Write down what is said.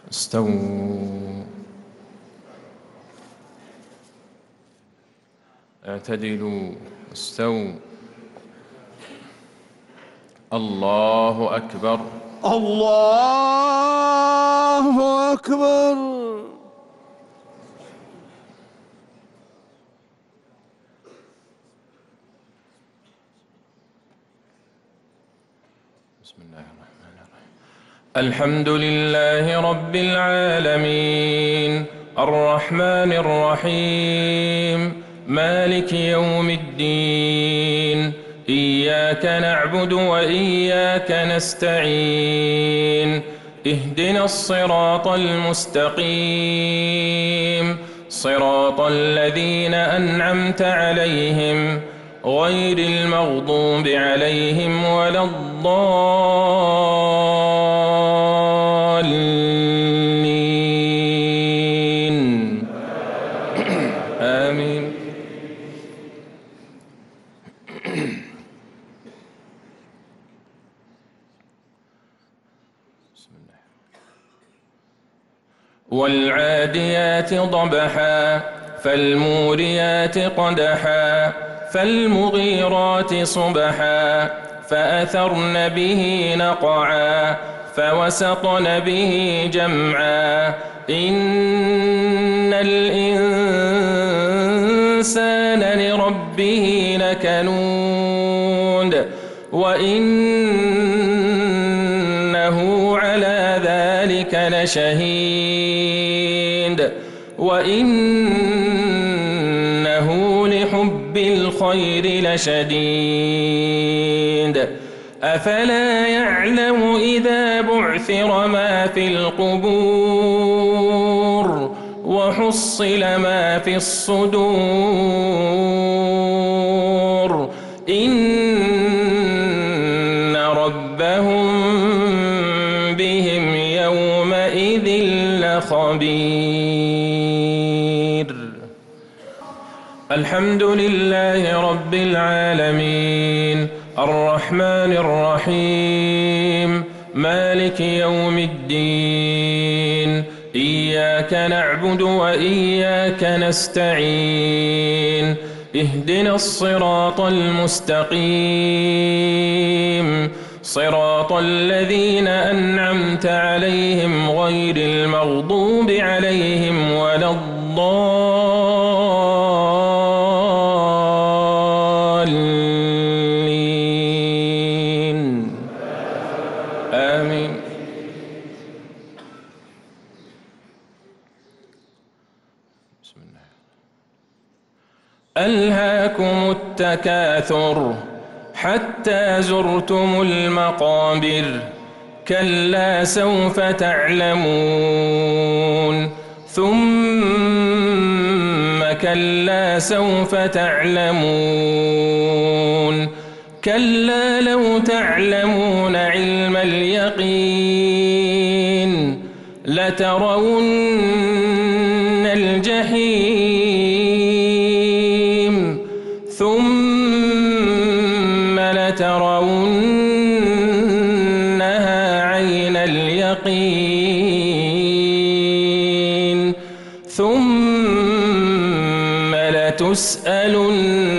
استووا اعتدلوا استووا. الله أكبر الله أكبر. بسم الله الرحمن الرحيم. الحمد لله رب العالمين الرحمن الرحيم مالك يوم الدين إياك نعبد وإياك نستعين اهدنا الصراط المستقيم صراط الذين أنعمت عليهم غير المغضوب عليهم ولا الضالين آمين. والعاديات ضبحا فالموريات قدحا فالمغيرات صبحا فأثرن به نقعا فوسطن به جمعا إن الإنسان لربه لكنود وإنه على ذلك لشهيد وإنه لحب الخير لشديد أفلا يعلم إذا بعثر ما في القبور وحصل ما في الصدور إن ربهم بهم يومئذ لخبير. الحمد لله رب العالمين الرحمن الرحيم مالك يوم الدين إياك نعبد وإياك نستعين اهدنا الصراط المستقيم صراط الذين أنعمت عليهم غير المغضوب عليهم ولا الضالين آمين. بسم الله. ألهاكم التكاثر حتى زرتم المقابر كلا سوف تعلمون ثم كلا سوف تعلمون كلا لو تعلمون علم اليقين لترون الجحيم ثم لترونها عين اليقين ثم لتسألن